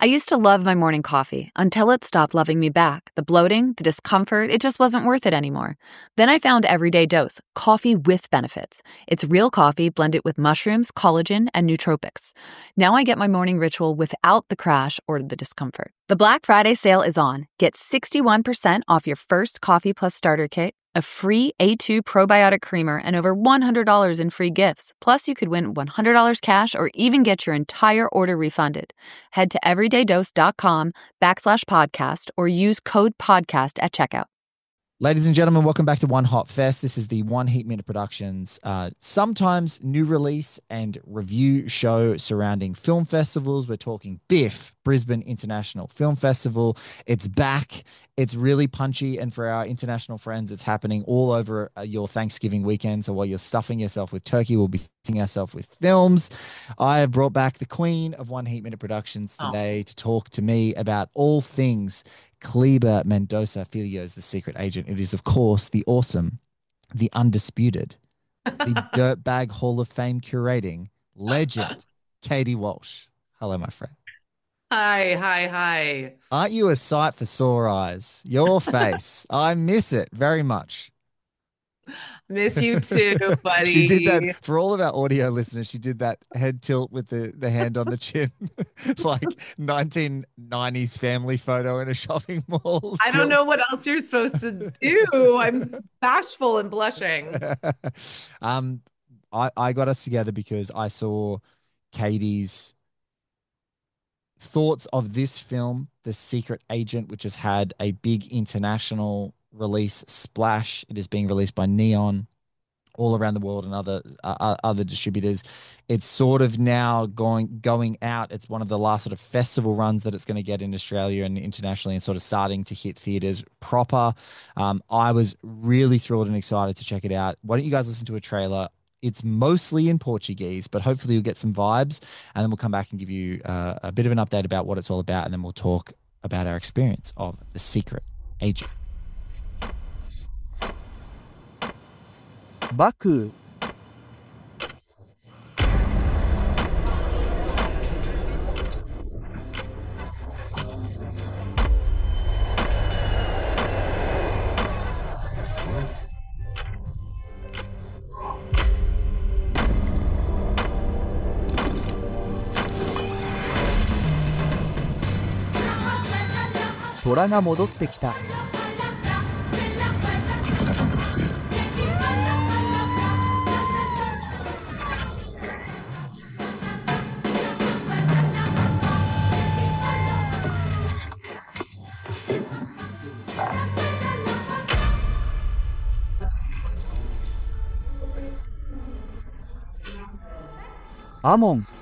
I used to love my morning coffee until it stopped loving me back. The bloating, the discomfort, it just wasn't worth it anymore. Then I found Everyday Dose, coffee with benefits. It's real coffee blended with mushrooms, collagen, and nootropics. Now I get my morning ritual without the crash or the discomfort. The Black Friday sale is on. Get 61% off your first Coffee Plus starter kit, a free A2 probiotic creamer, and over $100 in free gifts. Plus, you could win $100 cash or even get your entire order refunded. Head to everydaydose.com/podcast or use code podcast at checkout. Ladies and gentlemen, welcome back to One Hot Fest. This is the One Heat Minute Productions, sometimes new release and review show surrounding film festivals. We're talking BIFF, Brisbane International Film Festival. It's back. It's really punchy. And for our international friends, it's happening all over your Thanksgiving weekend. So while you're stuffing yourself with turkey, we'll be stuffing ourselves with films. I have brought back the queen of One Heat Minute Productions today to talk to me about all things Kleber Mendoza Filho's The Secret Agent. It is, of course, the awesome, the undisputed, the Dirtbag Hall of Fame curating legend, Katie Walsh. Hello, my friend. Hi. Aren't you a sight for sore eyes? Your face. I miss it very much. Miss you too, buddy. She did that for all of our audio listeners. She did that head tilt with the hand on the chin, like 1990s family photo in a shopping mall. I don't know what else you're supposed to do. I'm bashful and blushing. I got us together because I saw Katie's thoughts of this film, The Secret Agent, which has had a big international release splash. It is being released by Neon all around the world and other distributors. It's sort of now going out. It's one of the last sort of festival runs that it's going to get in Australia and internationally, and sort of starting to hit theaters proper. I was really thrilled and excited to check it out. Why don't you guys listen to a trailer? It's mostly in Portuguese, but hopefully you'll get some vibes, and then we'll come back and give you a bit of an update about what it's all about, and then we'll talk about our experience of The Secret Agent. Baku. 虎が戻ってきた。アモン。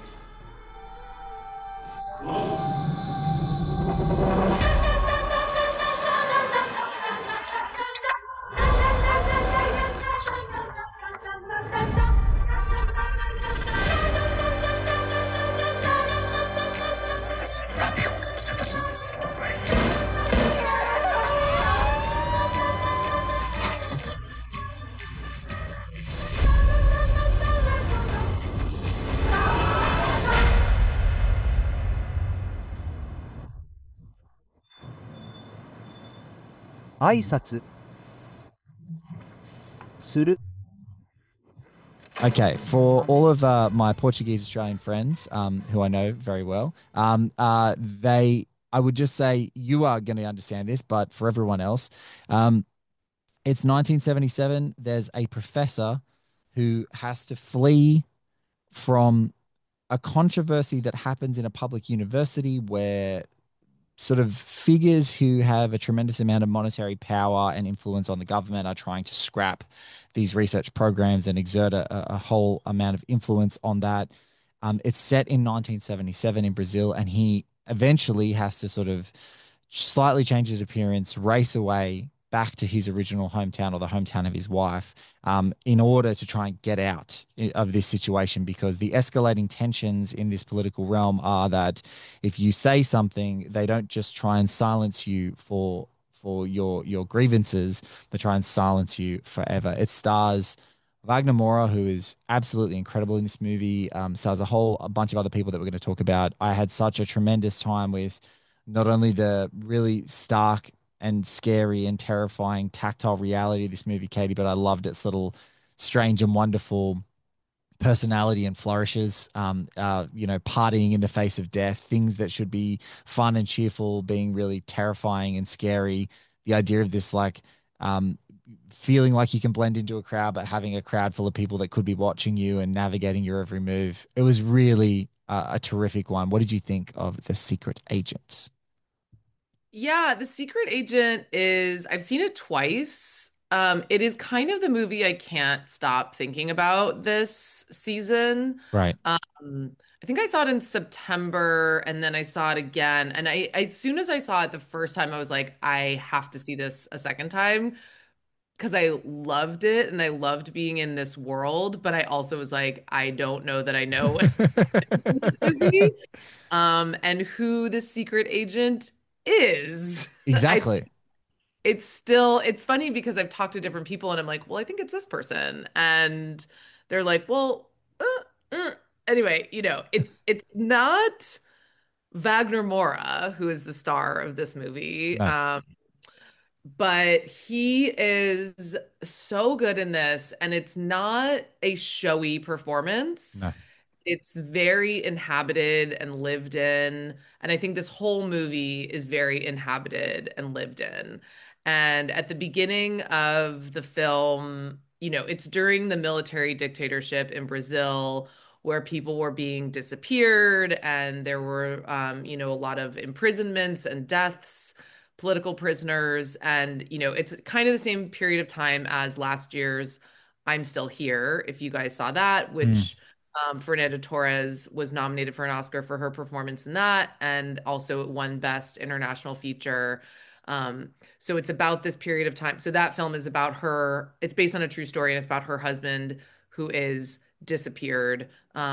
挨拶する。 Okay, for all of my Portuguese Australian friends, who I know very well, I would just say you are going to understand this, but for everyone else, it's 1977. There's a professor who has to flee from a controversy that happens in a public university where sort of figures who have a tremendous amount of monetary power and influence on the government are trying to scrap these research programs and exert a whole amount of influence on that. It's set in 1977 in Brazil, and he eventually has to sort of slightly change his appearance, race away back to his original hometown, or the hometown of his wife, in order to try and get out of this situation, because the escalating tensions in this political realm are that if you say something, they don't just try and silence you for your grievances, they try and silence you forever. It stars Wagner Moura, who is absolutely incredible in this movie, stars a bunch of other people that we're going to talk about. I had such a tremendous time with not only the really stark and scary and terrifying tactile reality of this movie, Katie, but I loved its little strange and wonderful personality and flourishes. Partying in the face of death, things that should be fun and cheerful, being really terrifying and scary. The idea of this um, feeling like you can blend into a crowd, but having a crowd full of people that could be watching you and navigating your every move. It was really a terrific one. What did you think of The Secret Agent? Yeah, The Secret Agent is, I've seen it twice. It is kind of the movie I can't stop thinking about this season. Right. I think I saw it in September and then I saw it again. And as soon as I saw it the first time, I was like, I have to see this a second time because I loved it and I loved being in this world. But I also was like, I don't know that I know this movie, and who the secret agent is. I Exactly. It's still it's funny because I've talked to different people and I'm like, well, I think it's this person, and they're like, well, anyway, it's not Wagner Moura who is the star of this movie. No, But he is so good in this, and it's not a showy performance. no. It's very inhabited and lived in. And I think this whole movie is very inhabited and lived in. And at the beginning of the film, it's during the military dictatorship in Brazil where people were being disappeared and there were, a lot of imprisonments and deaths, political prisoners. And, it's kind of the same period of time as last year's I'm Still Here, if you guys saw that, Mm. which Fernanda Torres was nominated for an Oscar for her performance in that, and also won Best International Feature. So it's about this period of time. So that film is about her. It's based on a true story, and it's about her husband who is disappeared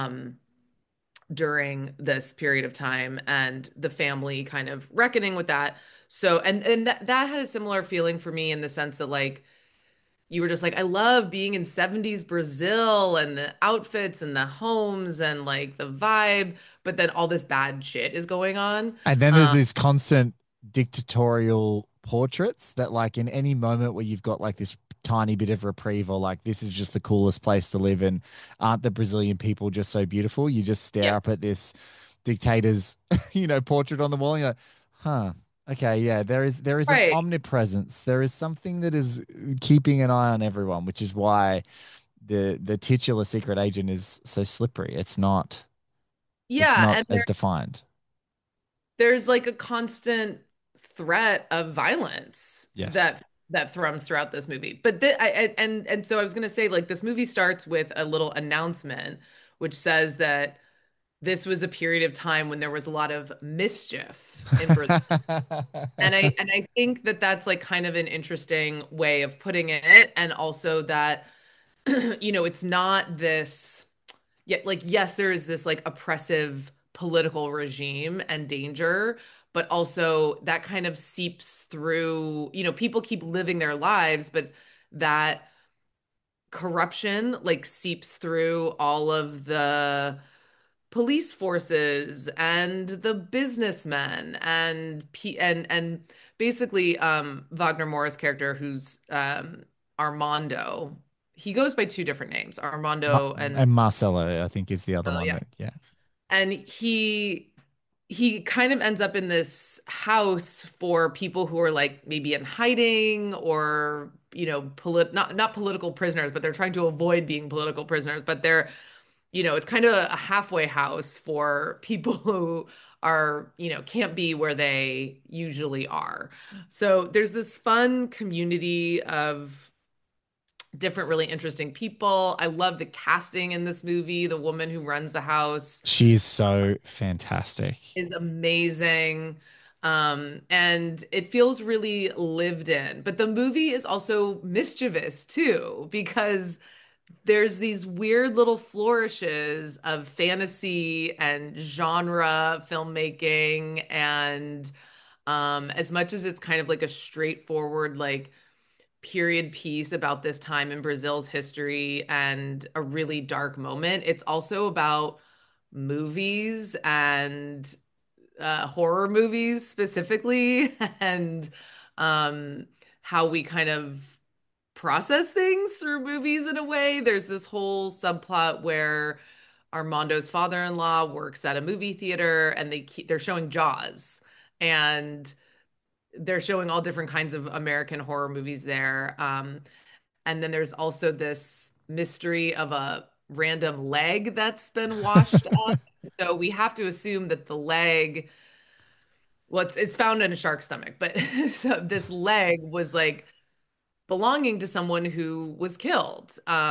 during this period of time, and the family kind of reckoning with that. So, and that had a similar feeling for me in the sense that like you were just like, I love being in 70s Brazil and the outfits and the homes and like the vibe, but then all this bad shit is going on. And then there's Um, this constant dictatorial portraits that, like, in any moment where you've got like this tiny bit of reprieve or like this is just the coolest place to live and aren't the Brazilian people just so beautiful? You just stare yeah, up at this dictator's, portrait on the wall and you're like, huh. Okay, yeah, there is an right. omnipresence. There is something that is keeping an eye on everyone, which is why the titular secret agent is so slippery. It's Yeah, not and as defined. there's like a constant threat of violence Yes. that thrums throughout this movie. But and so I was gonna say like this movie starts with a little announcement which says that this was a period of time when there was a lot of mischief in Brazil. And I think that that's like kind of an interesting way of putting it, and also that it's not this yet like yes, there is this like oppressive political regime and danger, but also that kind of seeps through, people keep living their lives, but that corruption like seeps through all of the police forces and the businessmen and basically Wagner Moura's character who's Armando. He goes by two different names, Armando and And Marcelo, I think, is the other oh one yeah. that, yeah. And he kind of ends up in this house for people who are like maybe in hiding or not political prisoners, but they're trying to avoid being political prisoners, but they're it's kind of a halfway house for people who are, can't be where they usually are. So there's this fun community of different, really interesting people. I love the casting in this movie. The woman who runs the house She is so fantastic. is amazing. And it feels really lived in. But the movie is also mischievous too, because there's these weird little flourishes of fantasy and genre filmmaking, and as much as it's kind of like a straightforward like period piece about this time in Brazil's history and a really dark moment, it's also about movies and horror movies specifically, and um, how we kind of process things through movies in a way. There's this whole subplot where Armando's father-in-law works at a movie theater and they're showing Jaws, and they're showing all different kinds of American horror movies there. And then there's also this mystery of a random leg that's been washed up. So we have to assume that the leg, well, it's found in a shark's stomach, but so this leg was like belonging to someone who was killed,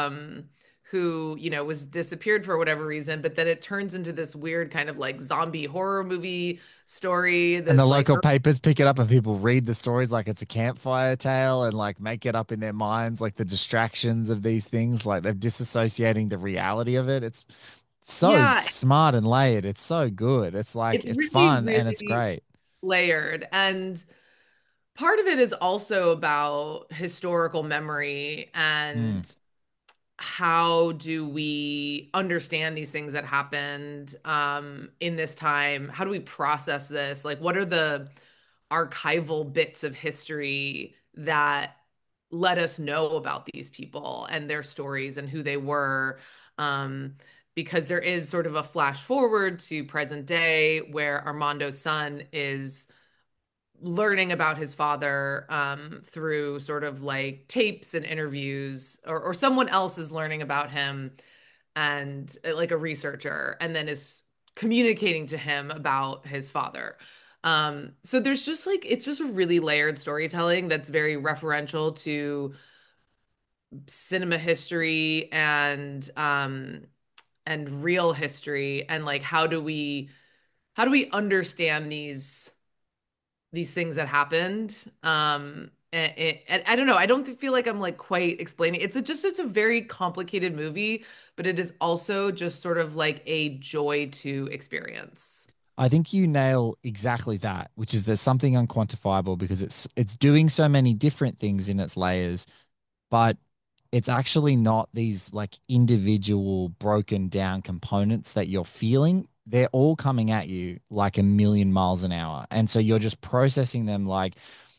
who, was disappeared for whatever reason. But then it turns into this weird kind of like zombie horror movie story. And the This like local papers pick it up and people read the stories like it's a campfire tale and like make it up in their minds, like the distractions of these things, like they're disassociating the reality of it. It's so yeah, smart and layered. It's so good. It's like it's it's really, fun and it's really great. layered. And part of it is also about historical memory Mm. and how do we understand these things that happened in this time? How do we process this? Like, what are the archival bits of history that let us know about these people and their stories and who they were? Um, because there is sort of a flash forward to present day where Armando's son is learning about his father through sort of like tapes and interviews, or someone else is learning about him, and like a researcher, and then is communicating to him about his father. So there's just like, it's just a really layered storytelling that's very referential to cinema history and real history, and like how do we understand these things that happened. And I don't know. I don't feel like I'm like quite explaining. It's a very complicated movie, but it is also just sort of like a joy to experience. I think you nail exactly that, which is there's something unquantifiable because it's doing so many different things in its layers, but it's actually not these like individual broken down components that you're feeling. They're all coming at you like a million miles an hour. And so you're just processing them like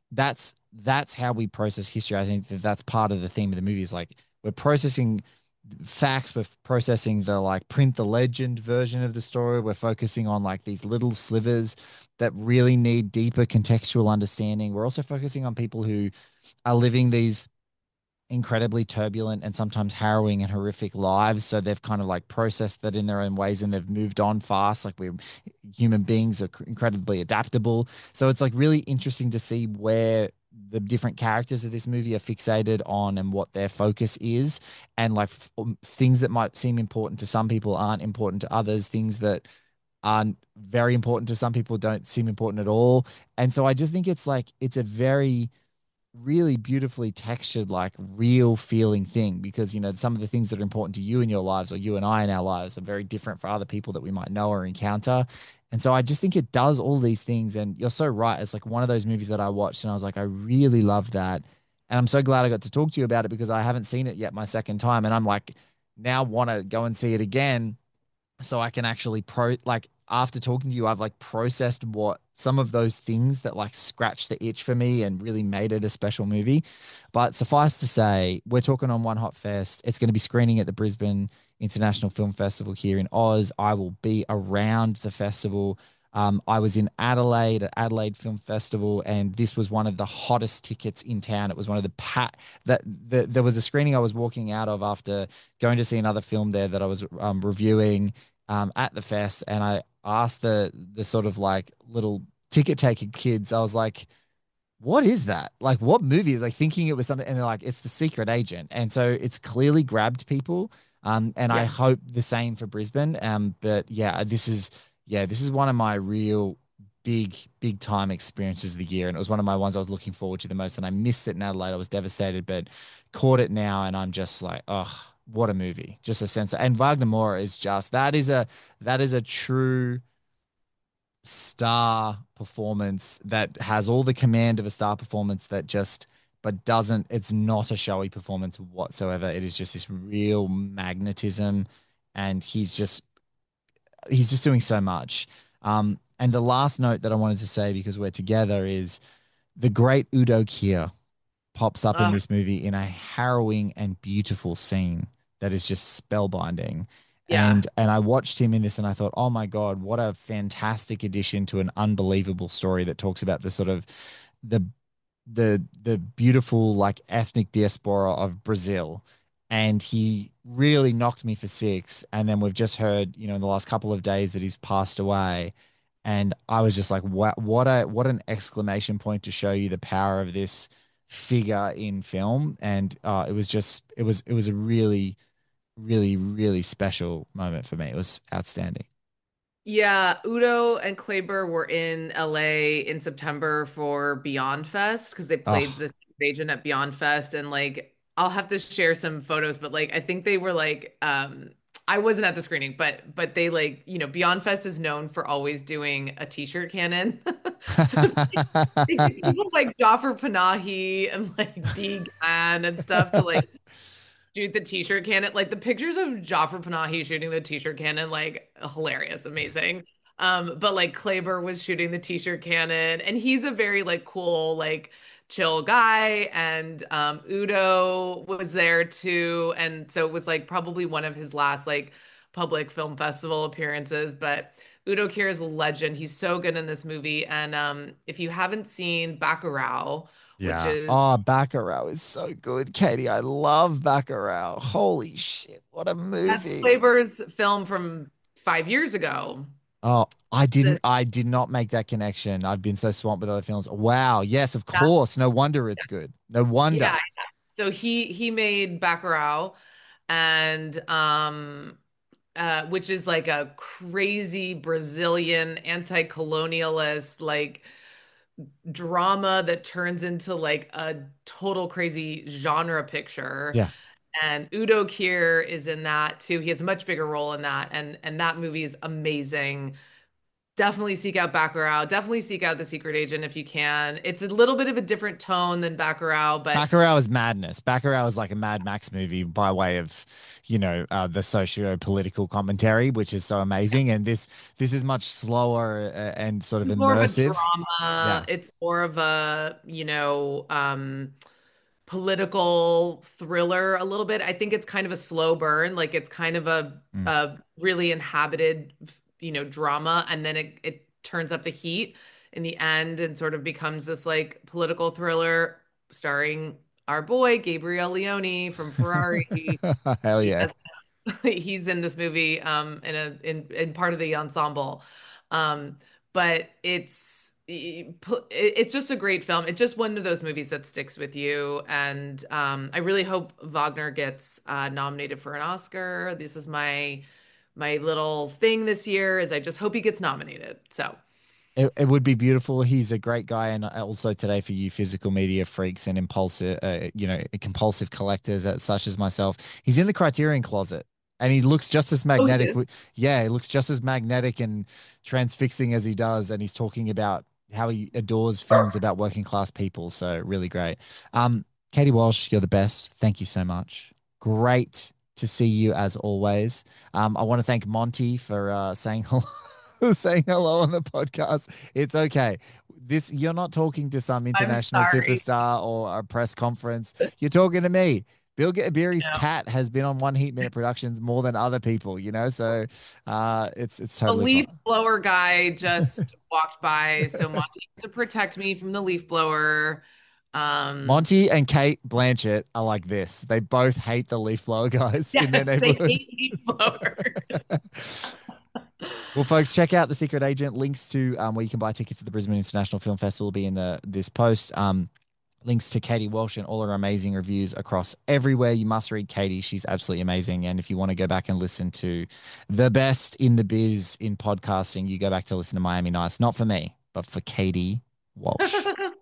that's how we process history. I think that that's part of the theme of the movie is like we're processing facts, we're processing the like print the legend version of the story. We're focusing on like these little slivers that really need deeper contextual understanding. We're also focusing on people who are living these incredibly turbulent and sometimes harrowing and horrific lives. So they've kind of like processed that in their own ways and they've moved on fast. Like we're human beings are incredibly adaptable. So it's like really interesting to see where the different characters of this movie are fixated on and what their focus is. And like things that might seem important to some people aren't important to others, things that are very important to some people don't seem important at all. And so I just think it's like, it's a very, really beautifully textured, like real feeling thing because, some of the things that are important to you in your lives or you and I in our lives are very different for other people that we might know or encounter. And so I just think it does all these things. And you're so right. It's like one of those movies that I watched and I was like, I really love that. And I'm so glad I got to talk to you about it because I haven't seen it yet my second time. And I'm like, now want to go and see it again so I can actually like after talking to you, I've like processed what some of those things that like scratched the itch for me and really made it a special movie. But suffice to say, we're talking on One Hot Fest. It's going to be screening at the Brisbane International Film Festival here in Oz. I will be around the festival. I was in Adelaide at Adelaide Film Festival, and this was one of the hottest tickets in town. It was one of there was a screening I was walking out of after going to see another film there that I was reviewing at the fest, and I asked the sort of like little ticket taking kids. I was like, "What is that? Like, what movie is like?" Thinking it was something, and they're like, "It's The Secret Agent," and so it's clearly grabbed people. And I Yeah. hope the same for Brisbane. But this is one of my real big time experiences of the year, and it was one of my ones I was looking forward to the most. And I missed it in Adelaide. I was devastated, but caught it now, and I'm just like, oh, what a movie! Just a sense. And Wagner Moura is just that is a true star performance that has all the command of a star performance that just but doesn't. It's not a showy performance whatsoever. It is just this real magnetism, and he's just doing so much. And the last note that I wanted to say because we're together is the great Udo Kier pops up in Uh, this movie in a harrowing and beautiful scene that is just spellbinding. yeah. And I watched him in this and I thought, oh my God, what a fantastic addition to an unbelievable story that talks about the sort of the the beautiful like ethnic diaspora of Brazil. And he really knocked me for six. And then we've just heard, in the last couple of days that he's passed away. And I was just like, what an exclamation point to show you the power of this figure in film. And it was a really, really, really special moment for me. It was outstanding. Yeah, Udo and Kleber were in LA in September for Beyond Fest because they played Oh, the agent at Beyond Fest, and like I'll have to share some photos, but like I think they were like I wasn't at the screening, but they like, Beyond Fest is known for always doing a t-shirt cannon. So they get people like Jafar Panahi and like D Gan and stuff to like shoot the t-shirt cannon. Like the pictures of Jafar Panahi shooting the t-shirt cannon, like hilarious, amazing. But like Kleber was shooting the t-shirt cannon, and he's a very like cool, like chill guy. And Udo was there too. And so it was like probably one of his last like public film festival appearances. But Udo Kier is a legend. He's so good in this movie. And if you haven't seen Bacurau, which yeah. is Oh, Bacurau is so good, Katie. I love Bacurau. Holy shit, what a that's movie. Kleber's film from 5 years ago. Oh, The- I did not make that connection. I've been so swamped with other films. Wow. Yes, of that- course. No wonder it's good. No wonder. yeah. So he made Bacurau, and which is like a crazy Brazilian anti-colonialist like drama that turns into like a total crazy genre picture. Yeah. And Udo Kier is in that too. He has a much bigger role in that, and that movie is amazing. Definitely seek out Bacurau. Definitely seek out The Secret Agent if you can. It's a little bit of a different tone than Bacurau, but Bacurau is madness. Bacurau is like a Mad Max movie by way of, the socio-political commentary, which is so amazing. And this is much slower and sort of it's more of a immersive. drama. Yeah. It's more of a, political thriller a little bit. I think it's kind of a slow burn. Like it's kind of Mm. a really inhabited, drama, and then it turns up the heat in the end and sort of becomes this like political thriller starring our boy Gabriel Leone from Ferrari. Hell He yeah. has he's in this movie in part of the ensemble. Um but it's just a great film. It's just one of those movies that sticks with you, and I really hope Wagner gets nominated for an Oscar. This is my little thing this year is I just hope he gets nominated. So It would be beautiful. He's a great guy, and also today for you physical media freaks and impulsive, compulsive collectors such as myself, he's in the Criterion Closet, and he looks just as oh, he magnetic. is. Yeah, he looks just as magnetic and transfixing as he does, and he's talking about how he adores films about working class people. So really great. Katie Walsh, you're the best. Thank you so much. Great to see you as always. I want to thank Monty for saying hello. Saying hello on the podcast. It's okay. This you're not talking to some I'm international sorry. superstar or a press conference. You're talking to me. Bill Berry's cat has been on One Heat Minute Productions more than other people, so it's A totally leaf fine. blower guy just walked by, so Monty to protect me from the leaf blower. Um, Monty and Kate Blanchett are like this. They both hate the leaf blower guys in their yes, they neighborhood. hate leaf blowers. Well, folks, check out The Secret Agent. Links to where you can buy tickets to the Brisbane International Film Festival will be in this post. Links to Katie Walsh and all her amazing reviews across everywhere. You must read Katie. She's absolutely amazing. And if you want to go back and listen to the best in the biz in podcasting, you go back to listen to Miami Nice. Not for me, but for Katie Walsh.